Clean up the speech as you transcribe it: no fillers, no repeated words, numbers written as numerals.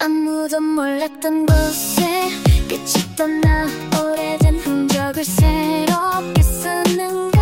아무도 몰랐던 곳에 끝이 떠나 오래된 흔적을 새롭게 쓰는